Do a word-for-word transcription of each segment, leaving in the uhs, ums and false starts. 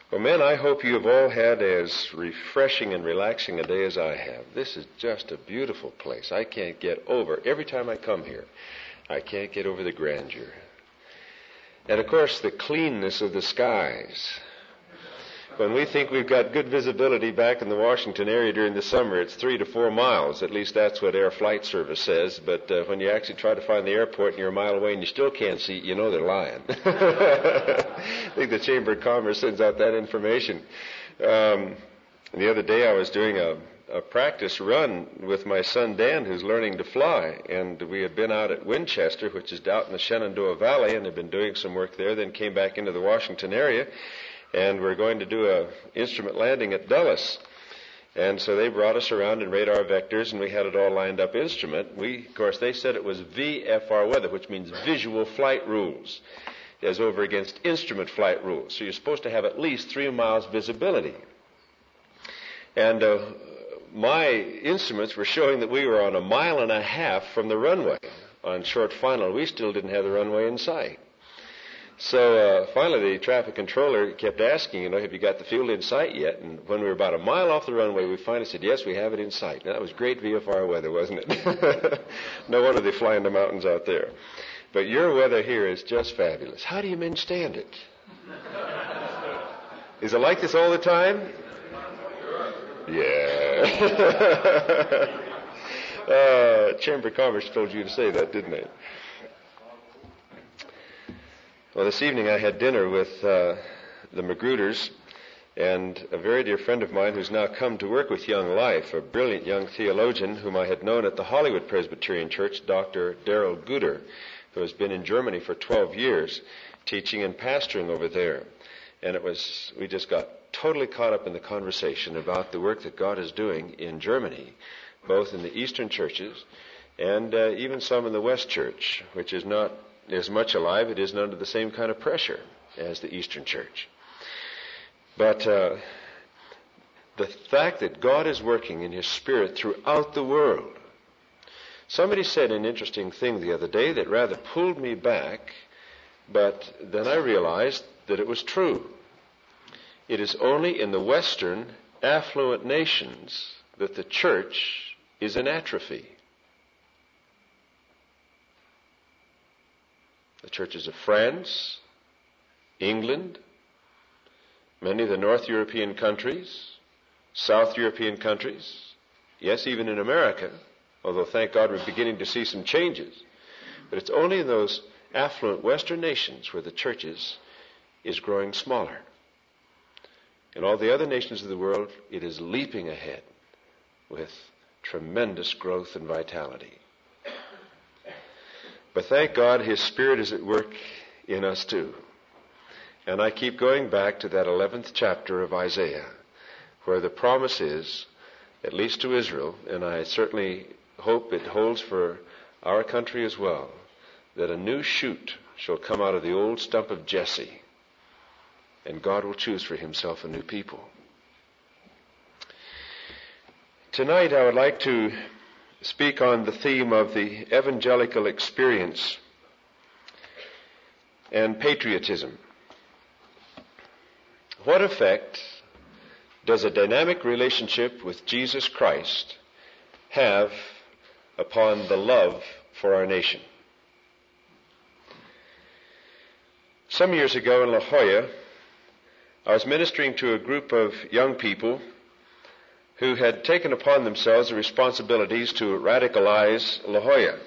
Well, men, I hope you have all had as refreshing and relaxing a day as I have. This is just a beautiful place. I can't get over, every time I come here, I can't get over the grandeur. And, of course, the cleanness of the skies. When we think we've got good visibility back in the Washington area during the summer, it's three to four miles. At least that's what Air Flight Service says. But uh, when you actually try to find the airport and you're a mile away and you still can't see it, you know they're lying. I think the Chamber of Commerce sends out that information. Um, the other day I was doing a, a practice run with my son Dan, who's learning to fly. And we had been out at Winchester, which is out in the Shenandoah Valley, and had been doing some work there, then came back into the Washington area. And we're going to do a instrument landing at Dulles. And so they brought us around in radar vectors, and we had it all lined up instrument. We, of course, they said it was V F R weather, which means visual flight rules, as over against instrument flight rules. So you're supposed to have at least three miles visibility. And uh, my instruments were showing that we were on a mile and a half from the runway on short final. We still didn't have the runway in sight. So uh, finally the traffic controller kept asking, you know, have you got the field in sight yet? And when we were about a mile off the runway, we finally said, yes, we have it in sight. Now, that was great V F R weather, wasn't it? No wonder they fly in the mountains out there. But your weather here is just fabulous. How do you men stand it? Is it like this all the time? Yeah. uh, Chamber of Commerce told you to say that, didn't they? Well, this evening I had dinner with uh, the Magruders and a very dear friend of mine who's now come to work with Young Life, a brilliant young theologian whom I had known at the Hollywood Presbyterian Church, Doctor Darrell Guder, who has been in Germany for twelve years, teaching and pastoring over there. And it was, we just got totally caught up in the conversation about the work that God is doing in Germany, both in the Eastern churches and uh, even some in the West Church, which is not as much alive, it isn't under the same kind of pressure as the Eastern Church. But uh, the fact that God is working in His Spirit throughout the world. Somebody said an interesting thing the other day that rather pulled me back, but then I realized that it was true. It is only in the Western affluent nations that the church is in atrophy. The churches of France, England, many of the North European countries, South European countries, yes, even in America, although thank God we're beginning to see some changes. But it's only in those affluent Western nations where the churches is growing smaller. In all the other nations of the world, it is leaping ahead with tremendous growth and vitality. But thank God His Spirit is at work in us too. And I keep going back to that eleventh chapter of Isaiah, where the promise is, at least to Israel, and I certainly hope it holds for our country as well, that a new shoot shall come out of the old stump of Jesse, and God will choose for Himself a new people. Tonight I would like to speak on the theme of the evangelical experience and patriotism. What effect does a dynamic relationship with Jesus Christ have upon the love for our nation? Some years ago in La Jolla, I was ministering to a group of young people who had taken upon themselves the responsibilities to radicalize La Jolla.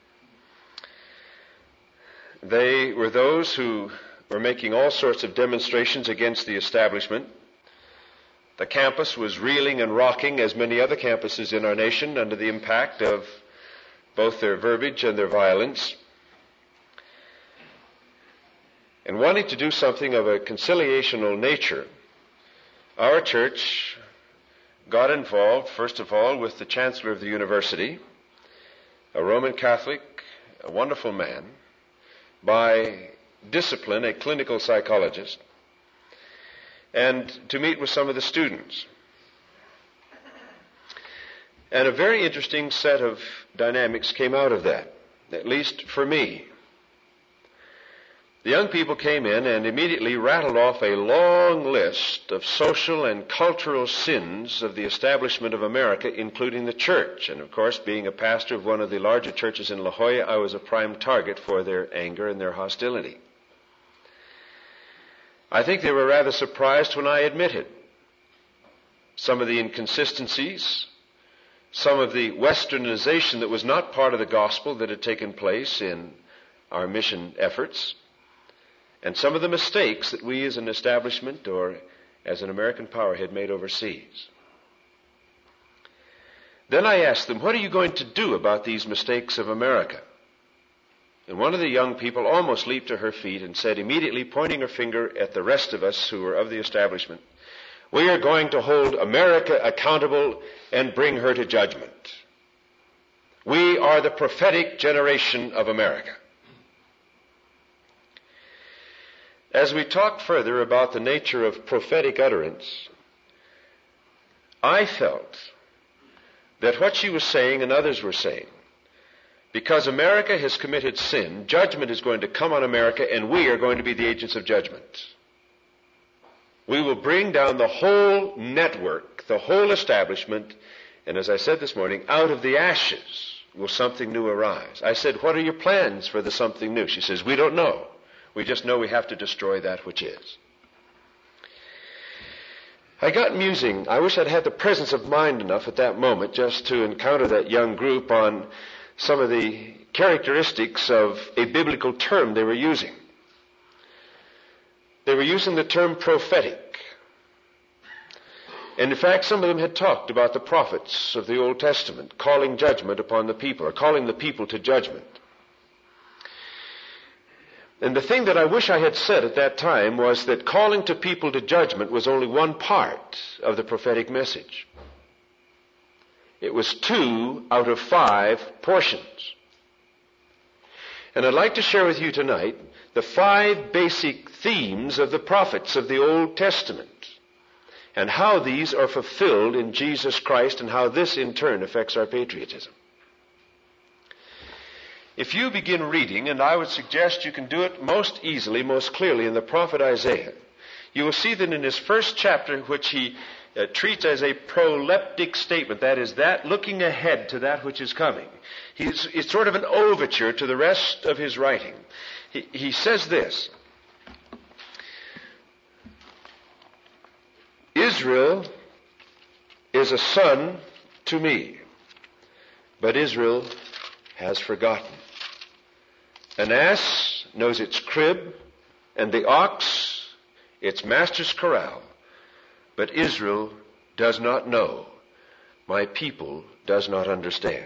They were those who were making all sorts of demonstrations against the establishment. The campus was reeling and rocking, as many other campuses in our nation, under the impact of both their verbiage and their violence. And wanting to do something of a conciliational nature, our church got involved, first of all, with the chancellor of the university, a Roman Catholic, a wonderful man, by discipline, a clinical psychologist, and to meet with some of the students. And a very interesting set of dynamics came out of that, at least for me. The young people came in and immediately rattled off a long list of social and cultural sins of the establishment of America, including the church. And of course, being a pastor of one of the larger churches in La Jolla, I was a prime target for their anger and their hostility. I think they were rather surprised when I admitted some of the inconsistencies, some of the westernization that was not part of the gospel that had taken place in our mission efforts, and some of the mistakes that we as an establishment or as an American power had made overseas. Then I asked them, what are you going to do about these mistakes of America? And one of the young people almost leaped to her feet and said, immediately pointing her finger at the rest of us who were of the establishment, we are going to hold America accountable and bring her to judgment. We are the prophetic generation of America. As we talked further about the nature of prophetic utterance, I felt that what she was saying and others were saying, because America has committed sin, judgment is going to come on America, and we are going to be the agents of judgment. We will bring down the whole network, the whole establishment, and as I said this morning, out of the ashes will something new arise. I said, what are your plans for the something new? She says, we don't know. We just know we have to destroy that which is. I got musing. I wish I'd had the presence of mind enough at that moment just to encounter that young group on some of the characteristics of a biblical term they were using. They were using the term prophetic. And in fact, some of them had talked about the prophets of the Old Testament calling judgment upon the people, or calling the people to judgment. And the thing that I wish I had said at that time was that calling to people to judgment was only one part of the prophetic message. It was two out of five portions. And I'd like to share with you tonight the five basic themes of the prophets of the Old Testament and how these are fulfilled in Jesus Christ and how this in turn affects our patriotism. If you begin reading, and I would suggest you can do it most easily, most clearly in the prophet Isaiah, you will see that in his first chapter, which he uh, treats as a proleptic statement, that is, that looking ahead to that which is coming. He's, it's sort of an overture to the rest of his writing. He, he says this, Israel is a son to me, but Israel has forgotten. An ass knows its crib, and the ox its master's corral. But Israel does not know. My people does not understand.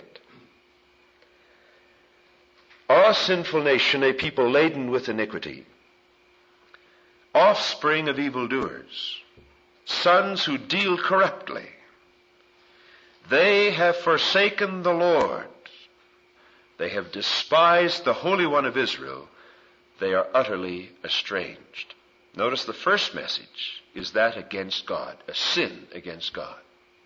A sinful nation, a people laden with iniquity, offspring of evildoers, sons who deal corruptly. They have forsaken the Lord. They have despised the Holy One of Israel. They are utterly estranged. Notice the first message is that against God, a sin against God.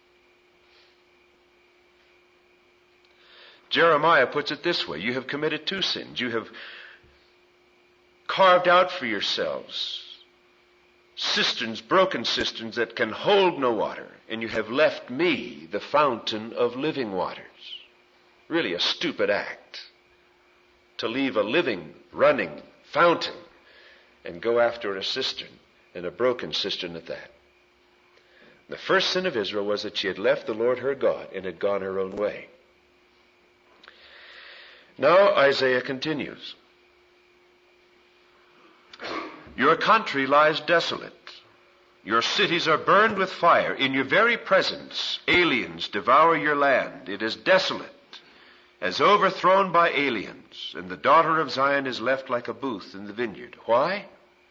Jeremiah puts it this way, you have committed two sins. You have carved out for yourselves cisterns, broken cisterns that can hold no water, and you have left me the fountain of living waters. Really a stupid act to leave a living, running fountain and go after a cistern, and a broken cistern at that. The first sin of Israel was that she had left the Lord her God and had gone her own way. Now Isaiah continues. Your country lies desolate. Your cities are burned with fire. In your very presence, aliens devour your land. It is desolate, as overthrown by aliens, and the daughter of Zion is left like a booth in the vineyard. Why?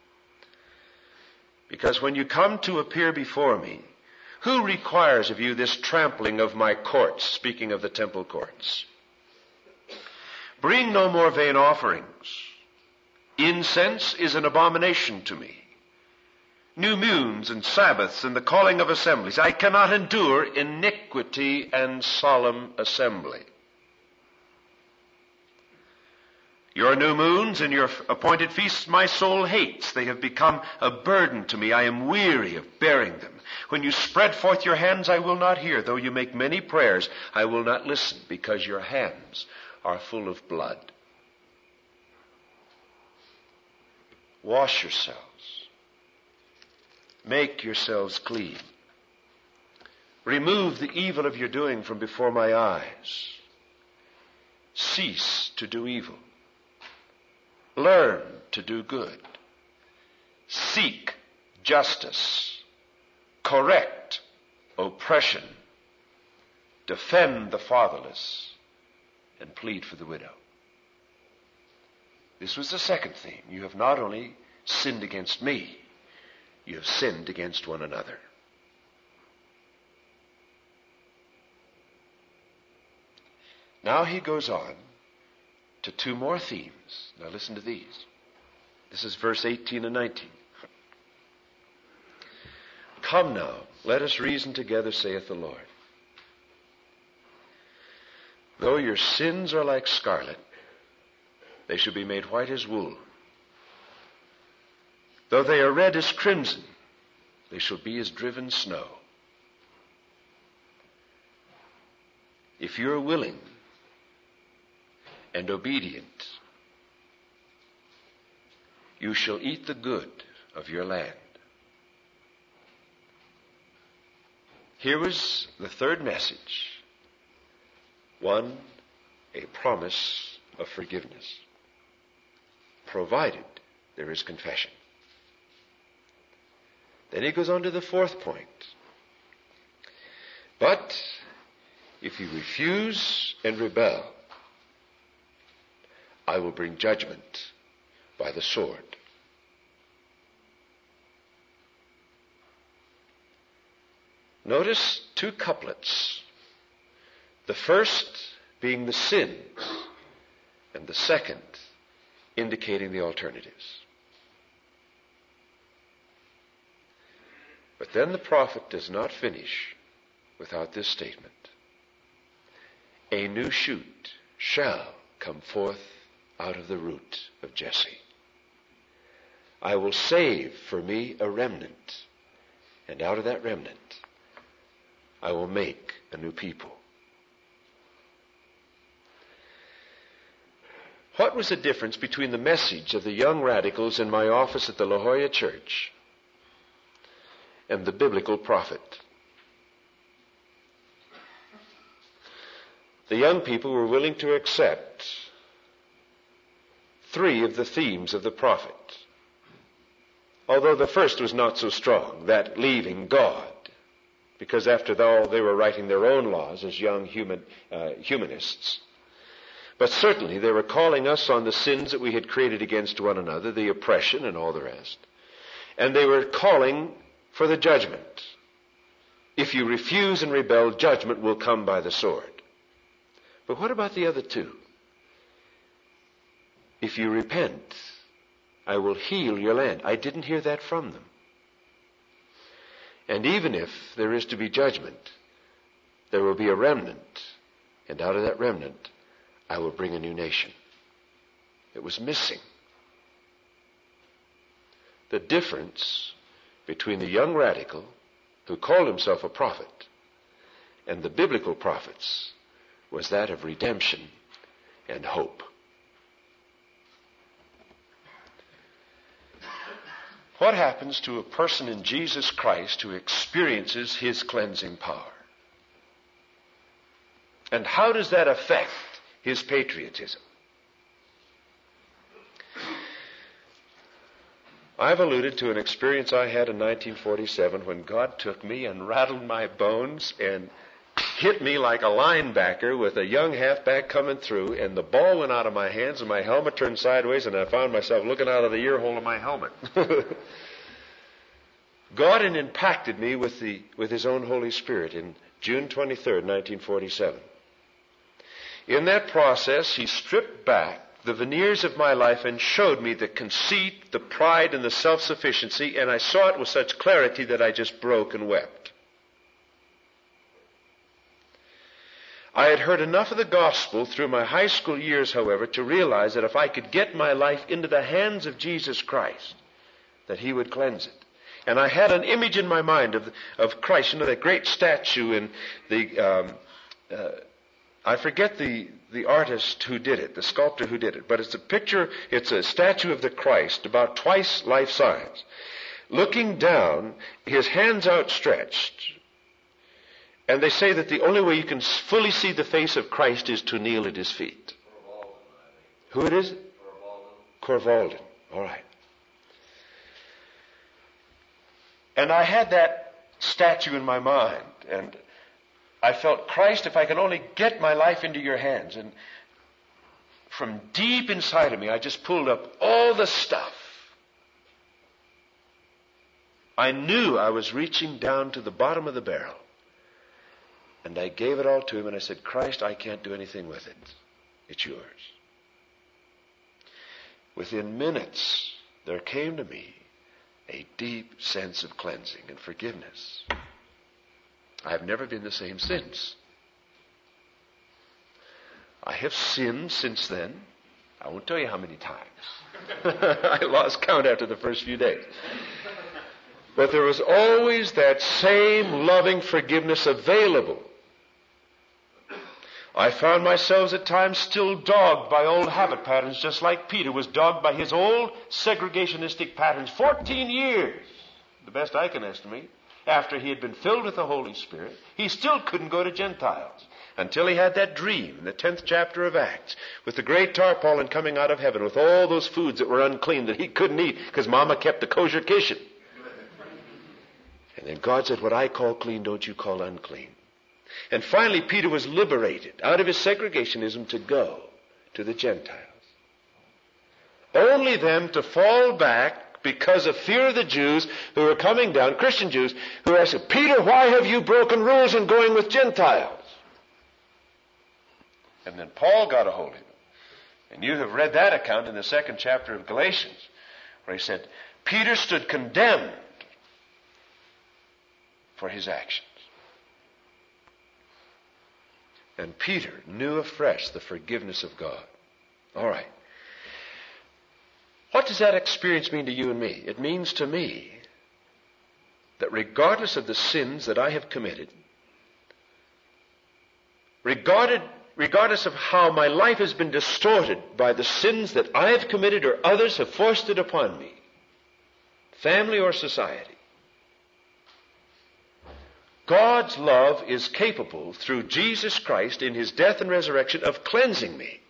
Because when you come to appear before me, who requires of you this trampling of my courts, speaking of the temple courts? Bring no more vain offerings. Incense is an abomination to me. New moons and Sabbaths and the calling of assemblies. I cannot endure iniquity and solemn assembly. Your new moons and your appointed feasts my soul hates. They have become a burden to me. I am weary of bearing them. When you spread forth your hands, I will not hear. Though you make many prayers, I will not listen, because your hands are full of blood. Wash yourselves. Make yourselves clean. Remove the evil of your doing from before my eyes. Cease to do evil. Learn to do good. Seek justice. Correct oppression. Defend the fatherless. And plead for the widow. This was the second theme. You have not only sinned against me, you have sinned against one another. Now he goes on to two more themes. Now listen to these. This is verse eighteen and nineteen. Come now, let us reason together, saith the Lord. Though your sins are like scarlet, they shall be made white as wool. Though they are red as crimson, they shall be as driven snow. If you are willing and obedient, you shall eat the good of your land. Here was the third message. One, a promise of forgiveness, provided there is confession. Then he goes on to the fourth point. But if you refuse and rebel, I will bring judgment by the sword. Notice two couplets. The first being the sins, and the second indicating the alternatives. But then the prophet does not finish without this statement. A new shoot shall come forth out of the root of Jesse. I will save for me a remnant, and out of that remnant I will make a new people. What was the difference between the message of the young radicals in my office at the La Jolla Church and the biblical prophet? The young people were willing to accept three of the themes of the prophet, although the first was not so strong, that leaving God, because after all they were writing their own laws as young human, uh, humanists. But certainly they were calling us on the sins that we had created against one another, the oppression and all the rest. And they were calling for the judgment. If you refuse and rebel, judgment will come by the sword. But what about the other two? If you repent, I will heal your land. I didn't hear that from them. And even if there is to be judgment, there will be a remnant. And out of that remnant, I will bring a new nation. It was missing. The difference between the young radical who called himself a prophet and the biblical prophets was that of redemption and hope. What happens to a person in Jesus Christ who experiences his cleansing power? And how does that affect his patriotism? I've alluded to an experience I had in nineteen forty-seven when God took me and rattled my bones and hit me like a linebacker with a young halfback coming through, and the ball went out of my hands and my helmet turned sideways, and I found myself looking out of the ear hole of my helmet. God had impacted me with the with his own Holy Spirit in June twenty-third, nineteen forty-seven. In that process, he stripped back the veneers of my life and showed me the conceit, the pride, and the self-sufficiency, and I saw it with such clarity that I just broke and wept. I had heard enough of the gospel through my high school years, however, to realize that if I could get my life into the hands of Jesus Christ, that he would cleanse it. And I had an image in my mind of, of Christ, you know, that great statue in the, um, uh, I forget the, the artist who did it, the sculptor who did it, but it's a picture, it's a statue of the Christ, about twice life size, looking down, his hands outstretched. And they say that the only way you can fully see the face of Christ is to kneel at his feet. Who it is? Corvalden. All right. And I had that statue in my mind, and I felt, Christ, if I can only get my life into your hands. And from deep inside of me, I just pulled up all the stuff. I knew I was reaching down to the bottom of the barrel. And I gave it all to him, and I said, Christ, I can't do anything with it. It's yours. Within minutes, there came to me a deep sense of cleansing and forgiveness. I have never been the same since. I have sinned since then. I won't tell you how many times. I lost count after the first few days. But there was always that same loving forgiveness available. I found myself at times still dogged by old habit patterns, just like Peter was dogged by his old segregationistic patterns. Fourteen years, the best I can estimate, after he had been filled with the Holy Spirit, he still couldn't go to Gentiles until he had that dream in the tenth chapter of Acts with the great tarpaulin coming out of heaven with all those foods that were unclean that he couldn't eat because Mama kept the kosher kitchen. And then God said, what I call clean, don't you call unclean. And finally, Peter was liberated out of his segregationism to go to the Gentiles. Only then to fall back because of fear of the Jews who were coming down, Christian Jews, who asked, Peter, why have you broken rules and going with Gentiles? And then Paul got a hold of him. And you have read that account in the second chapter of Galatians, where he said, Peter stood condemned for his actions. And Peter knew afresh the forgiveness of God. All right. What does that experience mean to you and me? It means to me that regardless of the sins that I have committed, regarded, regardless of how my life has been distorted by the sins that I have committed or others have forced it upon me, family or society, God's love is capable, through Jesus Christ in his death and resurrection, of cleansing me.